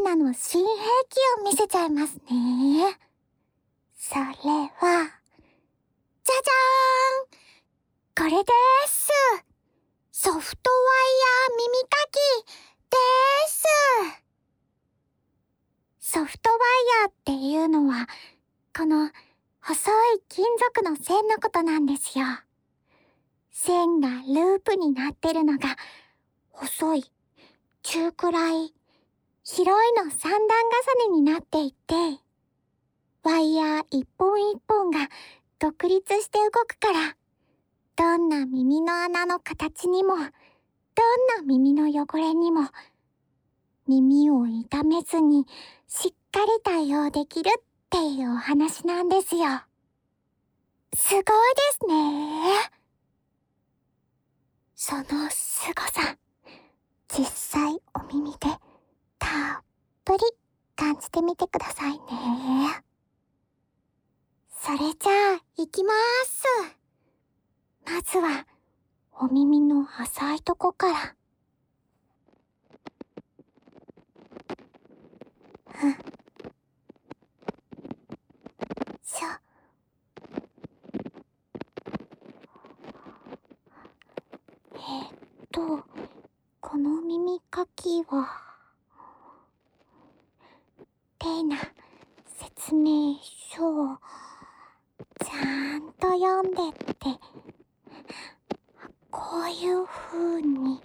ナの新兵器を見せちゃいますね。それは、じゃじゃーん、これです。ソフトワイヤー耳かきです。ソフトワイヤーっていうのは、この細い金属の線のことなんですよ。線がループになってるのが、細い、中くらい、広いの三段重ねになっていて、ワイヤー一本一本が独立して動くから、どんな耳の穴の形にも、どんな耳の汚れにも、耳を痛めずにしっかり対応できるっていうお話なんですよ。すごいですね。そのすごさ、実際お耳でたっぷり感じてみてくださいね。それじゃあ、行きます。まずは、お耳の浅いとこから。しょ。この耳かきは、丁寧な説明書をちゃんと読んでって、こういう風に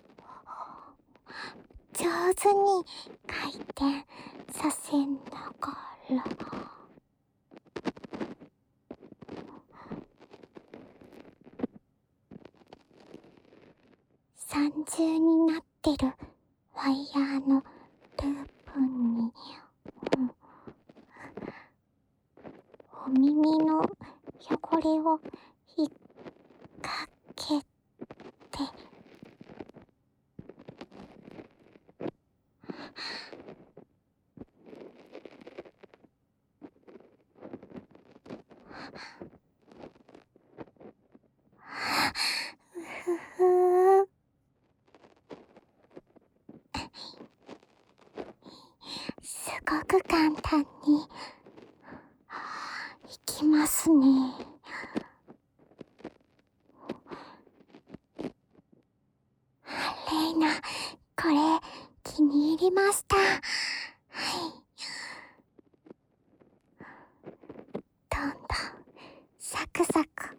上手に回転させながら、三重になってるワイヤーのループに、お耳の汚れを引っ掛けて、すごく簡単にいきますね。レイナ、これ気に入りました。はい。どんどんサクサク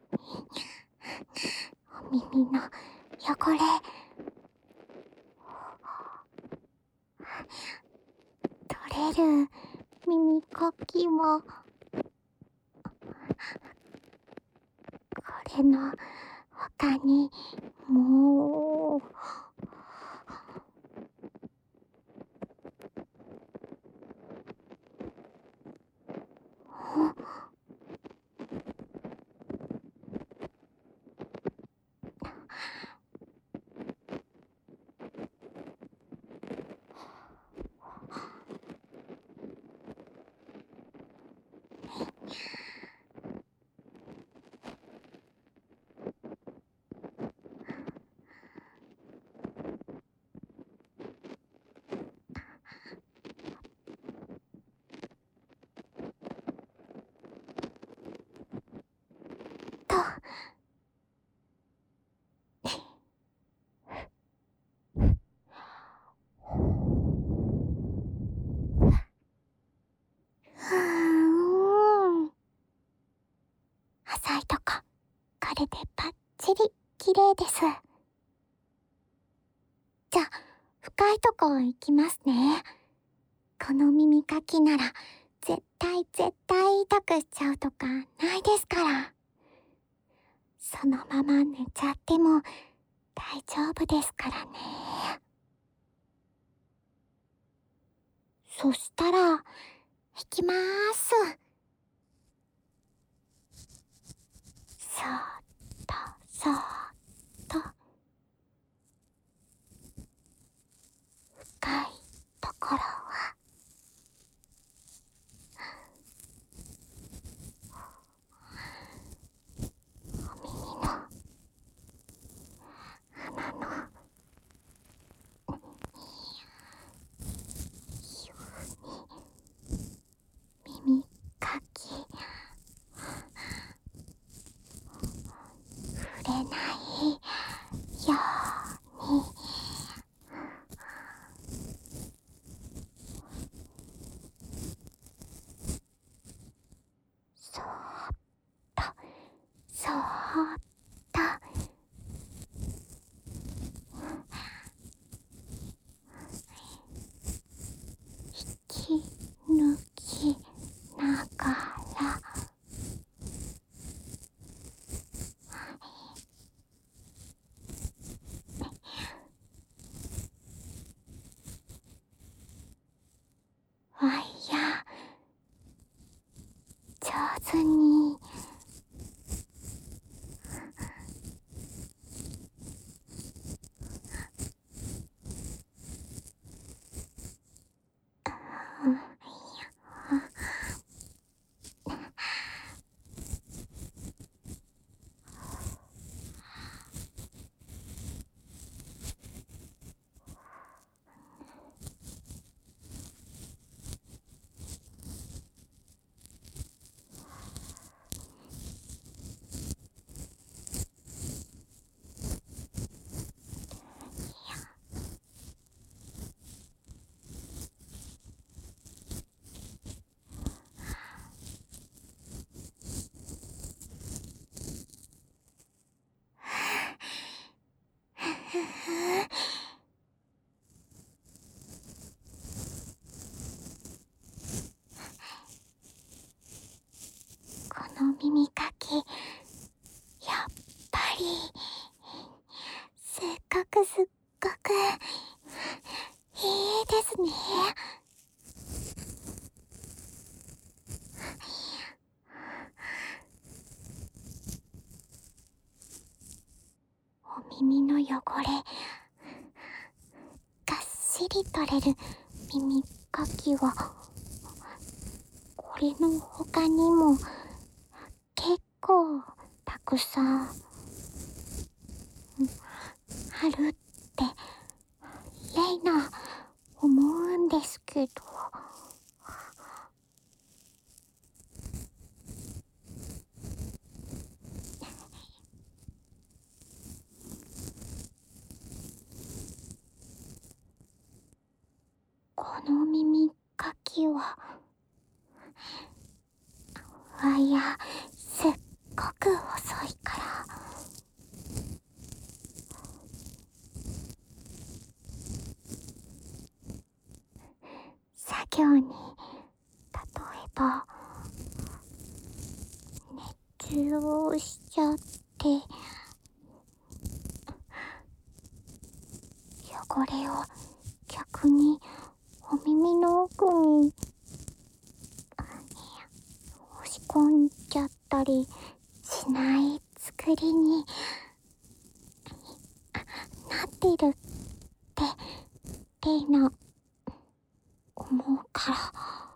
お耳の汚れ取れる耳かきも、これの他にもうと、浅いとこ、これでバッチリ綺麗です。じゃあ、深いとこ行きますね。この耳かきなら、絶対痛くしちゃうとかないですから。そのまま寝ちゃっても大丈夫ですからね。そしたら、行きまーす。そーっと、そーっと。深いところは、お耳の穴の上手に。この耳かき、やっぱりすっごくいいですね。お耳の汚れがっしり取れる耳かきは、これの他にも結構たくさんあるってレイナ思うんですけど。この耳かきはワイヤーすっごく遅いから、作業に例えば熱中をしちゃって汚れを逆にお耳の奥に押し込んじゃったりしない作りになってるってレイナ思うから。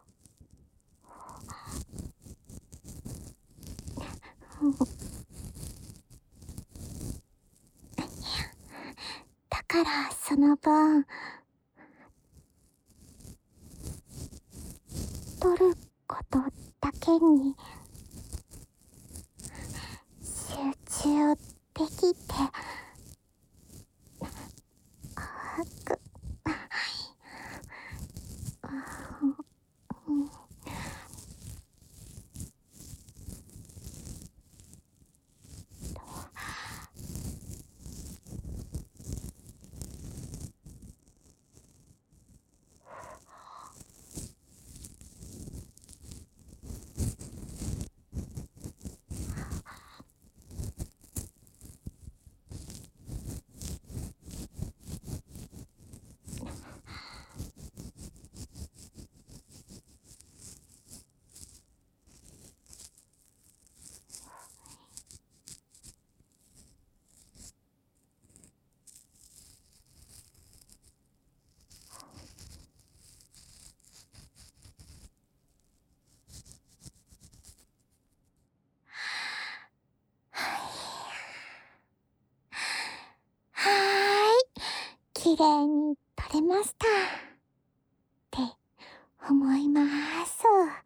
だからその分取ることだけに集中できて、はーい、綺麗に取れましたって思います。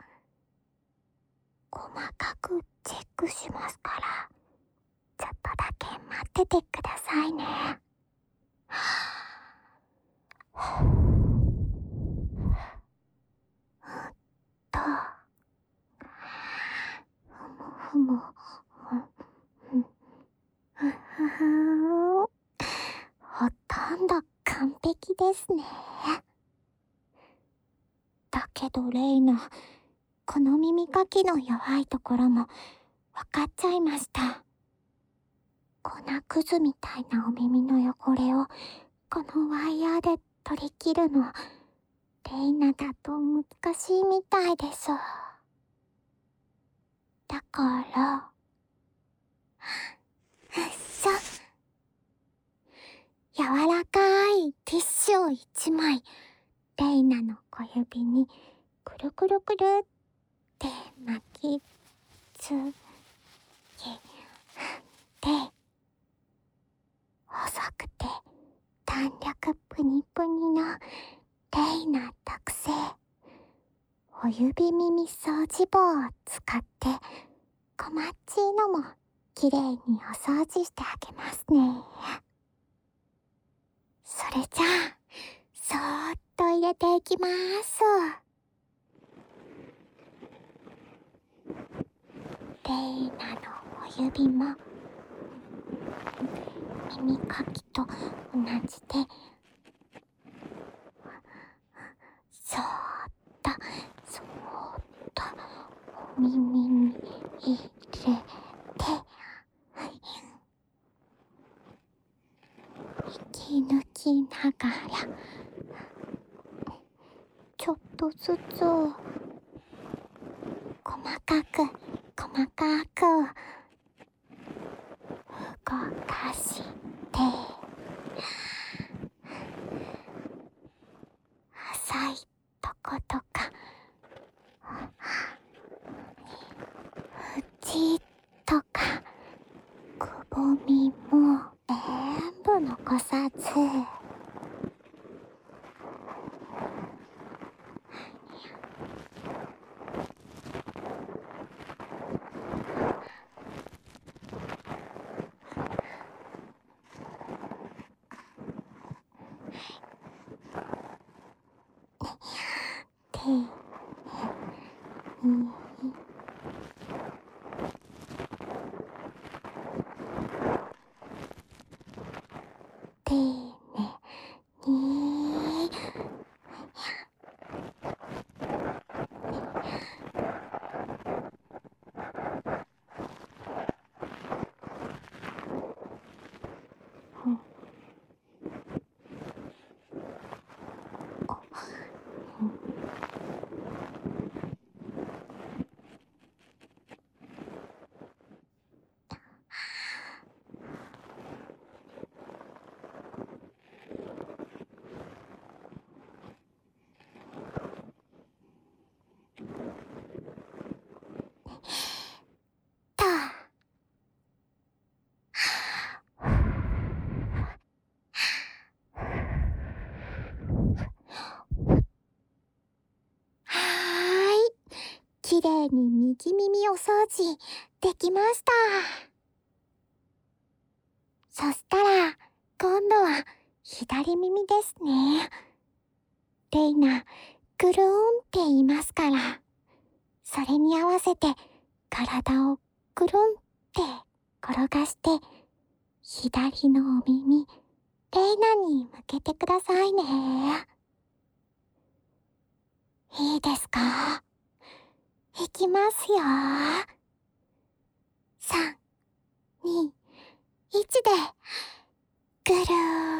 細かくチェックしますから、ちょっとだけ待っててくださいね。と、ふむ、ほとんど完璧ですね。だけどレイナ、この耳かきの弱いところも分かっちゃいました。粉くずみたいなお耳の汚れをこのワイヤーで取り切るの、レイナだと難しいみたいです。 から。しょ。柔らかいティッシュを1枚、レイナの小指にくるくるくるって巻きつけて、細くて弾力プニプニのレイナ特製お指耳掃除棒を使ってこまっちーのもきれいにお掃除してあげますね。それじゃあそーっと入れていきます。レイナのお指も耳かきと同じで、そーっとそーっとお耳に入れて、息抜きながらちょっとずつ細かく細かく動かして、浅いとことか縁とかくぼみも全部残さず、手に丁寧にと。きれいに右耳お掃除できました。そしたら今度は左耳ですね。レイナ、ぐるーんって言いますから、それに合わせて体をぐるんって転がして左のお耳、レイナに向けてくださいね。いいですか？いきますよ。3、2、1でぐるー